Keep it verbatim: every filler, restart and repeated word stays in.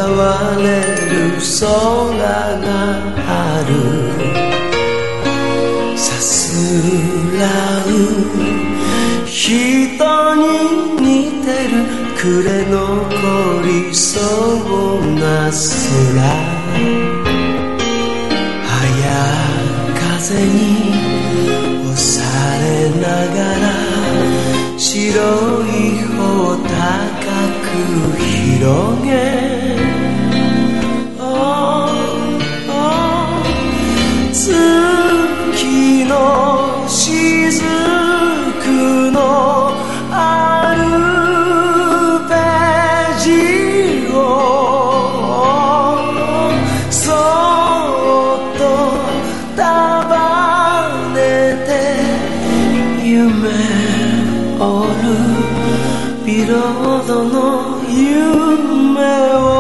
われる空がある。さすらう人に似てる暮れ残りそうな空。風に押されながら白い帆高く広げ、月の雫のあるページをそっと束ねて夢折るビロードの夢を